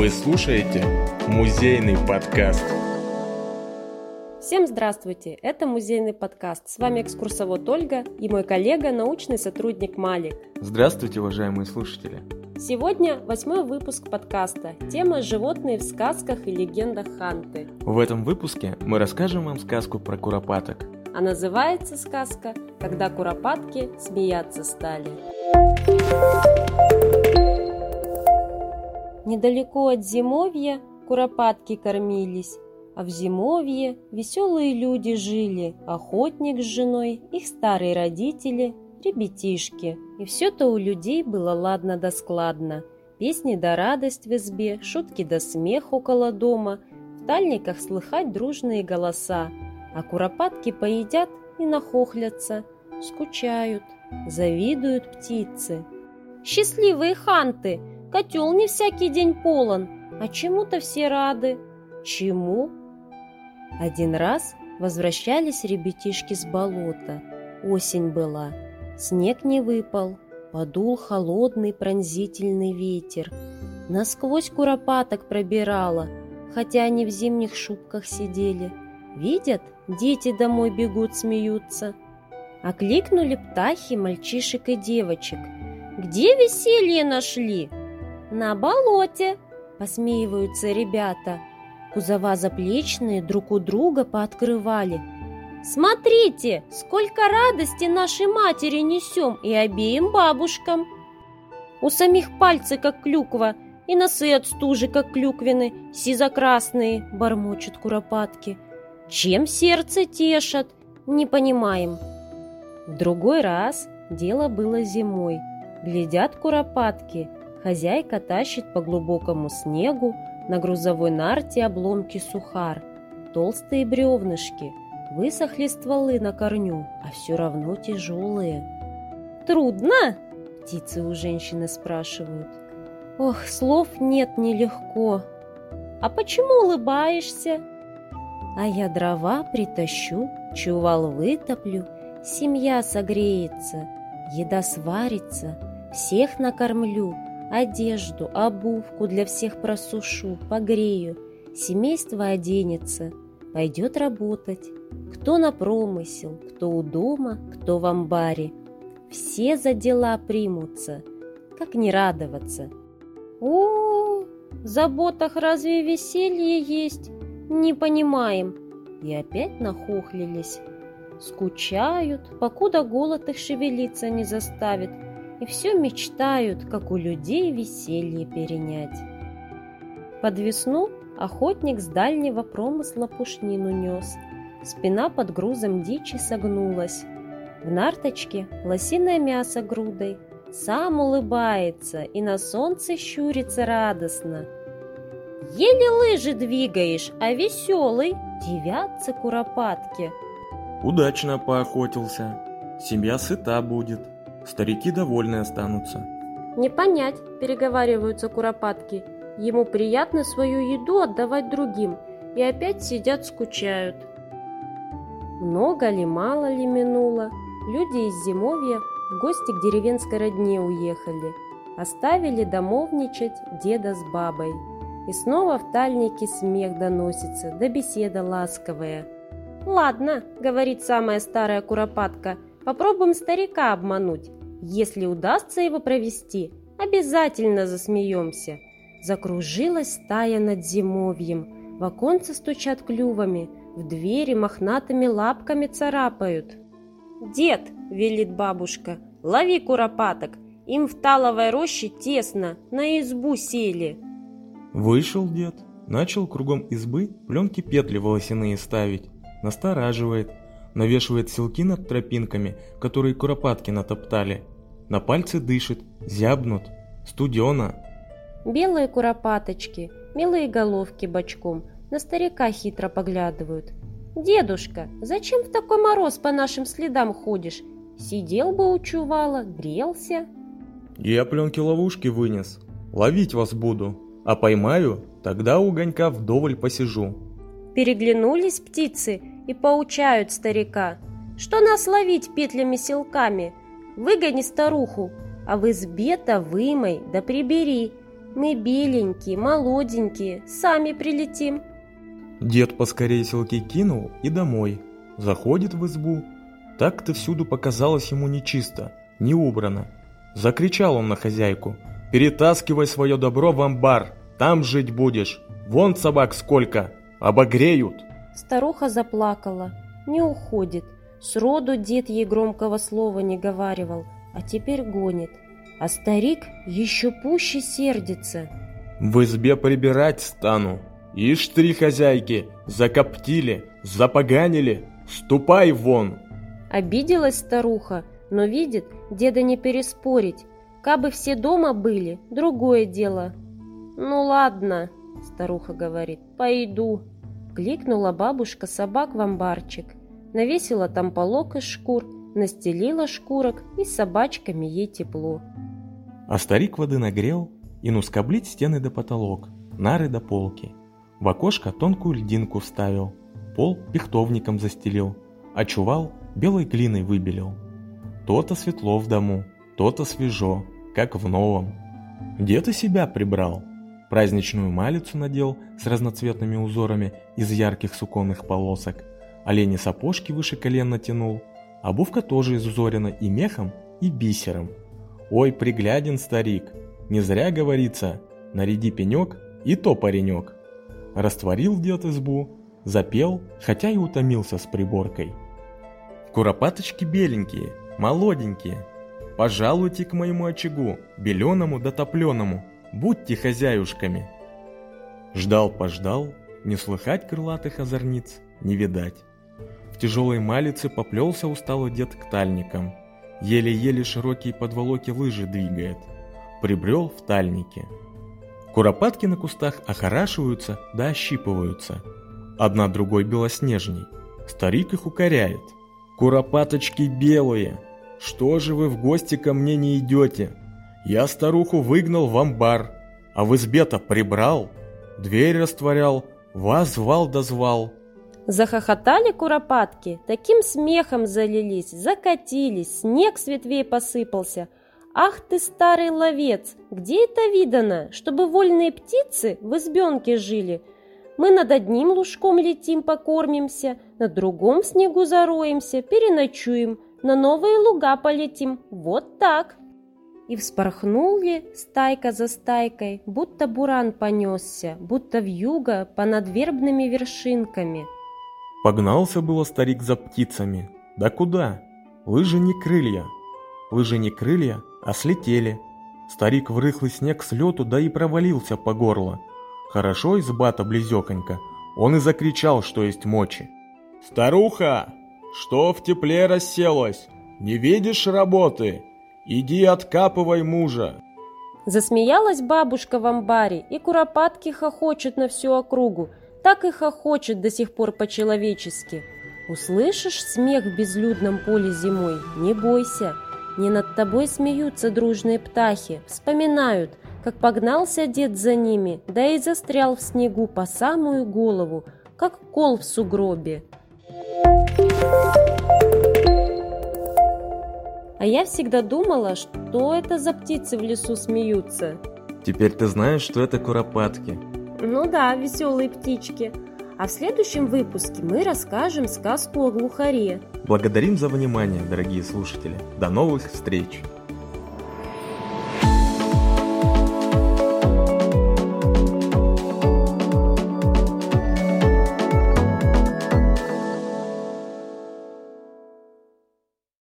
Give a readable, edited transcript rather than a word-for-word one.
Вы слушаете музейный подкаст. Всем здравствуйте! Это музейный подкаст. С вами экскурсовод Ольга и мой коллега, научный сотрудник Малик. Здравствуйте, уважаемые слушатели! Сегодня 8-й выпуск подкаста. Тема «Животные в сказках и легендах Ханты». В этом выпуске мы расскажем вам сказку про куропаток. А называется сказка «Когда куропатки смеяться стали». Недалеко от зимовья куропатки кормились, а в зимовье веселые люди жили, охотник с женой, их старые родители, ребятишки. И все-то у людей было ладно да складно. Песни да радость в избе, шутки да смех около дома, в тальниках слыхать дружные голоса. А куропатки поедят и нахохлятся, скучают, завидуют птицы. Счастливые ханты! Котел не всякий день полон, а чему-то все рады. Чему? Один раз возвращались ребятишки с болота. Осень была, снег не выпал, подул холодный пронзительный ветер. Насквозь куропаток пробирало, хотя они в зимних шубках сидели. Видят, дети домой бегут, смеются. Окликнули птахи мальчишек и девочек. «Где веселье нашли?» «На болоте», — посмеиваются ребята. Кузова заплечные друг у друга пооткрывали. «Смотрите, сколько радости нашей матери несем и обеим бабушкам!» У самих пальцы, как клюква, и носы от стужи, как клюквины, сизо-красные, бормочут куропатки. Чем сердце тешат, не понимаем. В другой раз дело было зимой. Глядят куропатки, хозяйка тащит по глубокому снегу на грузовой нарте обломки сухар, толстые бревнышки, высохли стволы на корню, а все равно тяжелые. «Трудно?» – птицы у женщины спрашивают. «Ох, слов нет, нелегко. А почему улыбаешься?» «А я дрова притащу, чувал вытоплю, семья согреется, еда сварится, всех накормлю, одежду, обувку для всех просушу, погрею, семейство оденется, пойдет работать. Кто на промысел, кто у дома, кто в амбаре. Все за дела примутся, как не радоваться?» «О, в заботах разве веселье есть? Не понимаем». И опять нахохлились. Скучают, покуда голод их шевелиться не заставит, и все мечтают, как у людей веселье перенять. Под весну охотник с дальнего промысла пушнину нес. Спина под грузом дичи согнулась. В нарточке лосиное мясо грудой. Сам улыбается и на солнце щурится радостно. «Еле лыжи двигаешь, а веселый!» – дивятся куропатки. Удачно поохотился. Семья сыта будет. Старики довольны останутся. «Не понять», – переговариваются куропатки. Ему приятно свою еду отдавать другим, и опять сидят скучают. Много ли, мало ли минуло, люди из зимовья в гости к деревенской родне уехали. Оставили домовничать деда с бабой. И снова в тальнике смех доносится, да беседа ласковая. «Ладно», — говорит самая старая куропатка, — «попробуем старика обмануть. Если удастся его провести, обязательно засмеемся». Закружилась стая над зимовьем, в оконце стучат клювами, в двери мохнатыми лапками царапают. «Дед», — велит бабушка, — «лови куропаток, им в таловой роще тесно, на избу сели». Вышел дед, начал кругом избы пленки-петли волосяные ставить, настораживает, навешивает селки над тропинками, которые куропатки натоптали. На пальцы дышит, зябнут, студено. Белые куропаточки, милые головки бочком, на старика хитро поглядывают. «Дедушка, зачем в такой мороз по нашим следам ходишь? Сидел бы у чувала, грелся». «Я пленки-ловушки вынес, ловить вас буду, а поймаю, тогда у огонька вдоволь посижу». Переглянулись птицы и поучают старика. «Что нас ловить петлями-селками? Выгони старуху, а в избе-то вымой да прибери. Мы беленькие, молоденькие, сами прилетим. Дед поскорее селки кинул и домой. Заходит в избу. Так-то всюду показалось ему нечисто, не убрано. Закричал он на хозяйку: «Перетаскивай свое добро в амбар, там жить будешь. Вон собак сколько, обогреют». Старуха заплакала, не уходит. Сроду дед ей громкого слова не говаривал, а теперь гонит. А старик еще пуще сердится. «В избе прибирать стану. Ишь три хозяйки, закоптили, запоганили. Ступай вон!» Обиделась старуха, но видит, деда не переспорить. Кабы все дома были, другое дело. «Ну ладно», — старуха говорит, — «пойду». Кликнула бабушка собак в амбарчик, навесила там полог из шкур, настелила шкурок, и с собачками ей тепло. А старик воды нагрел и скоблить стены до потолок, нары до полки. В окошко тонкую льдинку вставил, пол пихтовником застелил, а чувал белой глиной выбелил. То-то светло в дому, то-то свежо, как в новом. Дед и себя прибрал. Праздничную малицу надел с разноцветными узорами из ярких суконных полосок, олени сапожки выше колен натянул, обувка тоже изузорена и мехом, и бисером. Ой, пригляден старик, не зря говорится: наряди пенек, и то паренек. Растворил дед избу, запел, хотя и утомился с приборкой. Куропаточки беленькие, молоденькие, пожалуйте к моему очагу, беленому да топленому, будьте хозяюшками. Ждал-пождал, не слыхать крылатых озорниц, не видать. В тяжелой малице поплелся устало дед к тальникам, еле-еле широкие подволоки лыжи двигает. Прибрел в тальнике. Куропатки на кустах охорашиваются да ощипываются. Одна другой белоснежней. Старик их укоряет: «Куропаточки белые, что же вы в гости ко мне не идете? Я старуху выгнал в амбар, а в избе-то прибрал, дверь растворял, вас звал да звал». Захохотали куропатки, таким смехом залились, закатились, снег с ветвей посыпался. «Ах ты, старый ловец, где это видано, чтобы вольные птицы в избенке жили? Мы над одним лужком летим, покормимся, на другом снегу зароемся, переночуем, на новые луга полетим, вот так». И вспорхнули стайка за стайкой, будто буран понесся, будто вьюга понад вербными вершинками. Погнался было старик за птицами. Да куда? Лыжи не крылья. Лыжи не крылья, а слетели. Старик в рыхлый снег с лету, да и провалился по горло. Хорошо изба-то близёконько, он и закричал, что есть мочи: «Старуха, что в тепле расселась? Не видишь работы? Иди откапывай мужа!» Засмеялась бабушка в амбаре, и куропатки хохочут на всю округу, так и хохочет до сих пор по-человечески. Услышишь смех в безлюдном поле зимой, не бойся, не над тобой смеются дружные птахи, вспоминают, как погнался дед за ними, да и застрял в снегу по самую голову, как кол в сугробе. А я всегда думала, что это за птицы в лесу смеются. Теперь ты знаешь, что это куропатки. Ну да, веселые птички. А в следующем выпуске мы расскажем сказку о глухаре. Благодарим за внимание, дорогие слушатели. До новых встреч!